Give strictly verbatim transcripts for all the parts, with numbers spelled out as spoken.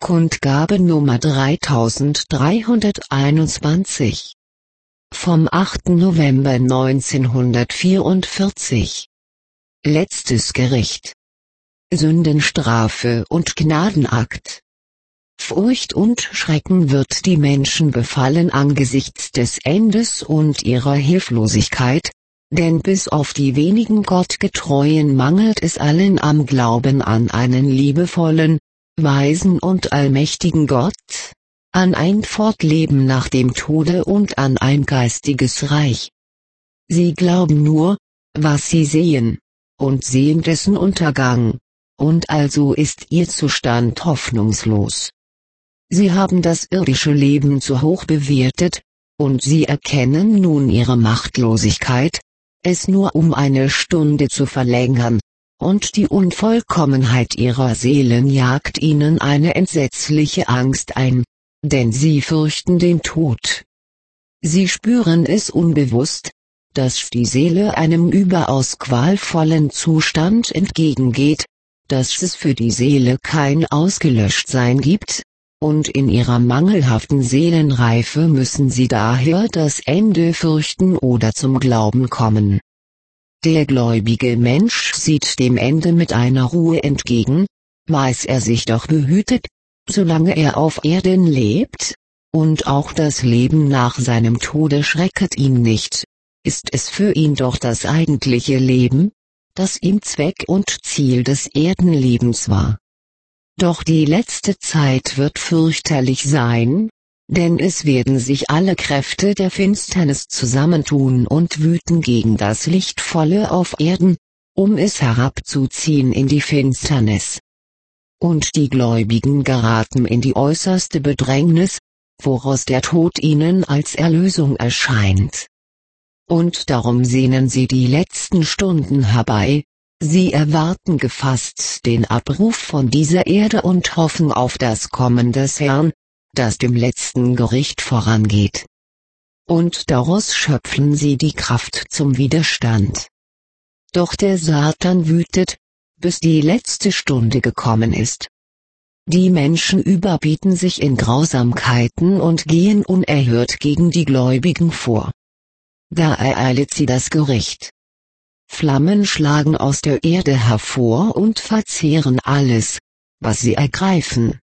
Kundgabe Nummer dreitausenddreihunderteinundzwanzig vom achten November neunzehnhundertvierundvierzig. Letztes Gericht. Sündenstrafe und Gnadenakt. Furcht und Schrecken wird die Menschen befallen angesichts des Endes und ihrer Hilflosigkeit, denn bis auf die wenigen Gottgetreuen mangelt es allen am Glauben an einen liebevollen, weisen und allmächtigen Gott, an ein Fortleben nach dem Tode und an ein geistiges Reich. Sie glauben nur, was sie sehen, und sehen dessen Untergang, und also ist ihr Zustand hoffnungslos. Sie haben das irdische Leben zu hoch bewertet, und sie erkennen nun ihre Machtlosigkeit, es nur um eine Stunde zu verlängern, und die Unvollkommenheit ihrer Seelen jagt ihnen eine entsetzliche Angst ein, denn sie fürchten den Tod. Sie spüren es unbewusst, dass die Seele einem überaus qualvollen Zustand entgegengeht, dass es für die Seele kein Ausgelöschtsein gibt, und in ihrer mangelhaften Seelenreife müssen sie daher das Ende fürchten oder zum Glauben kommen. Der gläubige Mensch sieht dem Ende mit einer Ruhe entgegen, weiß er sich doch behütet, solange er auf Erden lebt, und auch das Leben nach seinem Tode schrecket ihn nicht, ist es für ihn doch das eigentliche Leben, das ihm Zweck und Ziel des Erdenlebens war. Doch die letzte Zeit wird fürchterlich sein, denn es werden sich alle Kräfte der Finsternis zusammentun und wüten gegen das Lichtvolle auf Erden, um es herabzuziehen in die Finsternis. Und die Gläubigen geraten in die äußerste Bedrängnis, woraus der Tod ihnen als Erlösung erscheint. Und darum sehnen sie die letzten Stunden herbei, sie erwarten gefasst den Abruf von dieser Erde und hoffen auf das Kommen des Herrn, das dem letzten Gericht vorangeht. Und daraus schöpfen sie die Kraft zum Widerstand. Doch der Satan wütet, bis die letzte Stunde gekommen ist. Die Menschen überbieten sich in Grausamkeiten und gehen unerhört gegen die Gläubigen vor. Da ereilet sie das Gericht. Flammen schlagen aus der Erde hervor und verzehren alles, was sie ergreifen.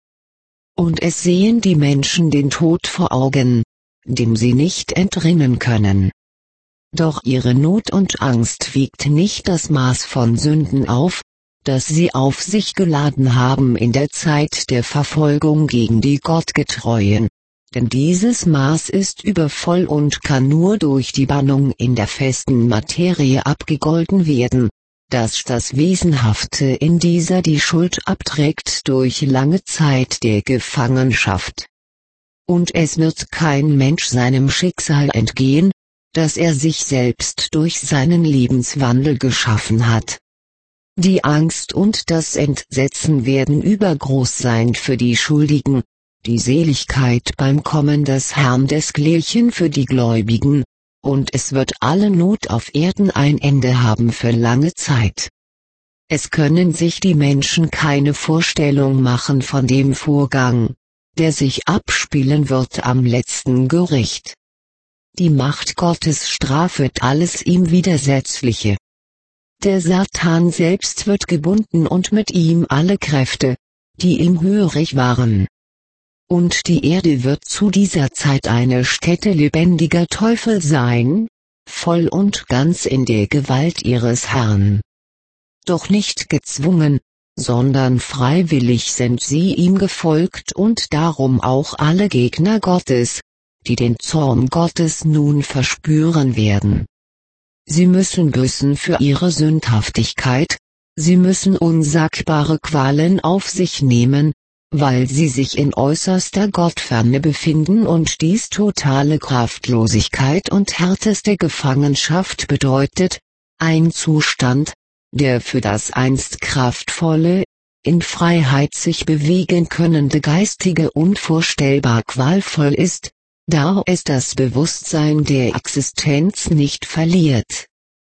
Und es sehen die Menschen den Tod vor Augen, dem sie nicht entrinnen können. Doch ihre Not und Angst wiegt nicht das Maß von Sünden auf, das sie auf sich geladen haben in der Zeit der Verfolgung gegen die Gottgetreuen, denn dieses Maß ist übervoll und kann nur durch die Bannung in der festen Materie abgegolten werden, dass das Wesenhafte in dieser die Schuld abträgt durch lange Zeit der Gefangenschaft. Und es wird kein Mensch seinem Schicksal entgehen, das er sich selbst durch seinen Lebenswandel geschaffen hat. Die Angst und das Entsetzen werden übergroß sein für die Schuldigen, die Seligkeit beim Kommen des Herrn desgleichen für die Gläubigen, und es wird alle Not auf Erden ein Ende haben für lange Zeit. Es können sich die Menschen keine Vorstellung machen von dem Vorgang, der sich abspielen wird am letzten Gericht. Die Macht Gottes strafet alles ihm Widersetzliche. Der Satan selbst wird gebunden und mit ihm alle Kräfte, die ihm hörig waren. Und die Erde wird zu dieser Zeit eine Stätte lebendiger Teufel sein, voll und ganz in der Gewalt ihres Herrn. Doch nicht gezwungen, sondern freiwillig sind sie ihm gefolgt und darum auch alle Gegner Gottes, die den Zorn Gottes nun verspüren werden. Sie müssen büßen für ihre Sündhaftigkeit, sie müssen unsagbare Qualen auf sich nehmen, weil sie sich in äußerster Gottferne befinden und dies totale Kraftlosigkeit und härteste Gefangenschaft bedeutet, ein Zustand, der für das einst kraftvolle, in Freiheit sich bewegen könnende Geistige unvorstellbar qualvoll ist, da es das Bewusstsein der Existenz nicht verliert.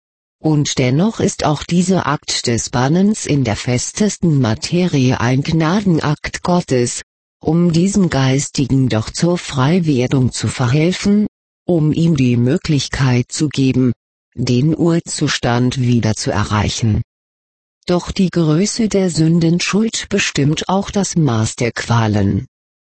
Und dennoch ist auch dieser Akt des Bannens in der festesten Materie ein Gnadenakt Gottes, um diesem Geistigen doch zur Freiwerdung zu verhelfen, um ihm die Möglichkeit zu geben, den Urzustand wieder zu erreichen. Doch die Größe der Sündenschuld bestimmt auch das Maß der Qualen.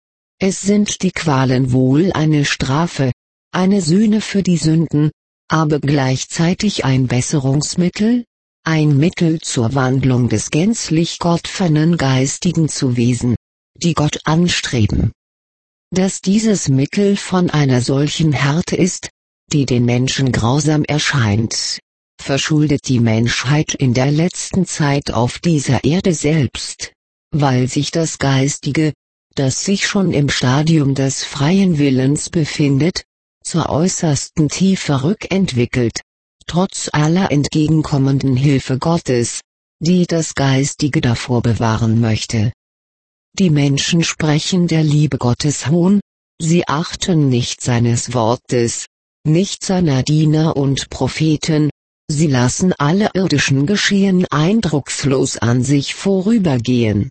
Es sind die Qualen wohl eine Strafe, eine Sühne für die Sünden, aber gleichzeitig ein Besserungsmittel, ein Mittel zur Wandlung des gänzlich gottfernen Geistigen zu Wesen, die Gott anstreben. Dass dieses Mittel von einer solchen Härte ist, die den Menschen grausam erscheint, verschuldet die Menschheit in der letzten Zeit auf dieser Erde selbst, weil sich das Geistige, das sich schon im Stadium des freien Willens befindet, zur äußersten Tiefe rückentwickelt, trotz aller entgegenkommenden Hilfe Gottes, die das Geistige davor bewahren möchte. Die Menschen sprechen der Liebe Gottes Hohn, sie achten nicht seines Wortes, nicht seiner Diener und Propheten, sie lassen alle irdischen Geschehen eindruckslos an sich vorübergehen.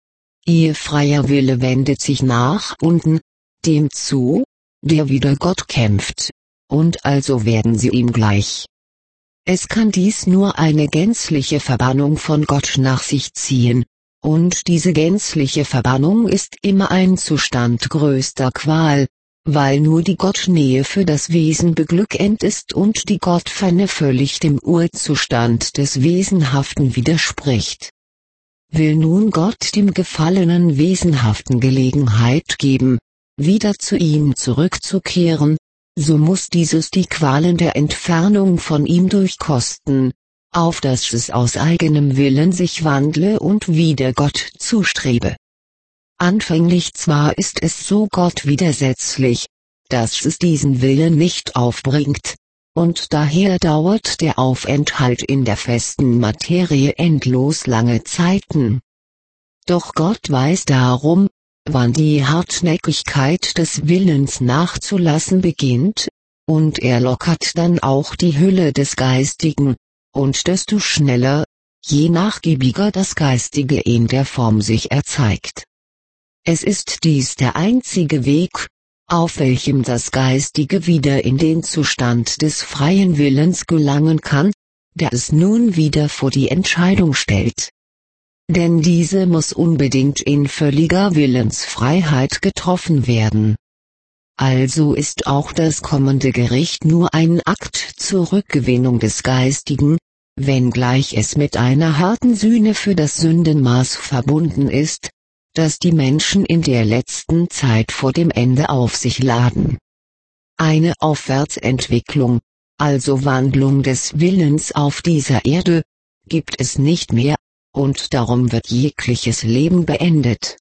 Ihr freier Wille wendet sich nach unten, dem zu, der wider Gott kämpft, und also werden sie ihm gleich. Es kann dies nur eine gänzliche Verbannung von Gott nach sich ziehen, und diese gänzliche Verbannung ist immer ein Zustand größter Qual, weil nur die Gottnähe für das Wesen beglückend ist und die Gottferne völlig dem Urzustand des Wesenhaften widerspricht. Will nun Gott dem gefallenen Wesenhaften Gelegenheit geben, wieder zu ihm zurückzukehren, so muss dieses die Qualen der Entfernung von ihm durchkosten, auf dass es aus eigenem Willen sich wandle und wieder Gott zustrebe. Anfänglich zwar ist es so Gott widersetzlich, dass es diesen Willen nicht aufbringt, und daher dauert der Aufenthalt in der festen Materie endlos lange Zeiten. Doch Gott weiß darum, wann die Hartnäckigkeit des Willens nachzulassen beginnt, und er lockert dann auch die Hülle des Geistigen, und desto schneller, je nachgiebiger das Geistige in der Form sich erzeigt. Es ist dies der einzige Weg, auf welchem das Geistige wieder in den Zustand des freien Willens gelangen kann, der es nun wieder vor die Entscheidung stellt. Denn diese muss unbedingt in völliger Willensfreiheit getroffen werden. Also ist auch das kommende Gericht nur ein Akt zur Rückgewinnung des Geistigen, wenngleich es mit einer harten Sühne für das Sündenmaß verbunden ist, das die Menschen in der letzten Zeit vor dem Ende auf sich laden. Eine Aufwärtsentwicklung, also Wandlung des Willens auf dieser Erde, gibt es nicht mehr, und darum wird jegliches Leben beendet.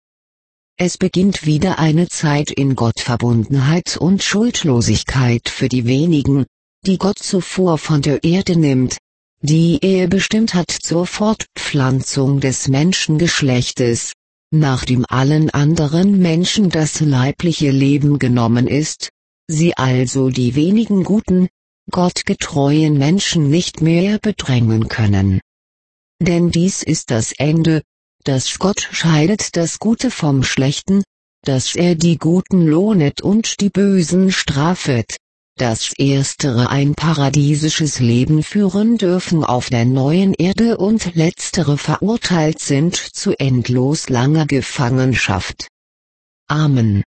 Es beginnt wieder eine Zeit in Gottverbundenheit und Schuldlosigkeit für die wenigen, die Gott zuvor von der Erde nimmt, die er bestimmt hat zur Fortpflanzung des Menschengeschlechtes, nachdem allen anderen Menschen das leibliche Leben genommen ist, sie also die wenigen guten, gottgetreuen Menschen nicht mehr bedrängen können. Denn dies ist das Ende, dass Gott scheidet das Gute vom Schlechten, dass er die Guten lohnet und die Bösen strafet, dass erstere ein paradiesisches Leben führen dürfen auf der neuen Erde und letztere verurteilt sind zu endlos langer Gefangenschaft. Amen.